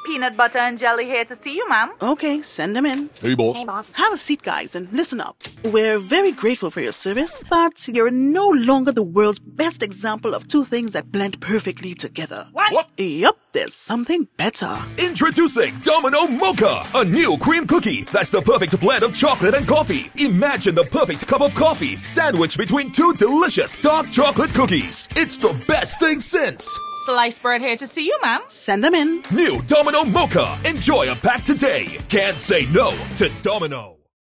Peanut butter and jelly here to see you, ma'am. Okay, send them in. Hey, boss. Have a seat, guys, and listen up. We're very grateful for your service, but you're no longer the world's best example of two things that blend perfectly together. What? Yup, there's something better. Introducing Domino Mocha, a new cream cookie that's the perfect blend of chocolate and coffee. Imagine the perfect cup of coffee sandwiched between two delicious dark chocolate cookies. It's the best thing since. Sliced bread here to see you, ma'am. Send them in. New Domino Mocha. Enjoy a pack today. Can't say no to Domino.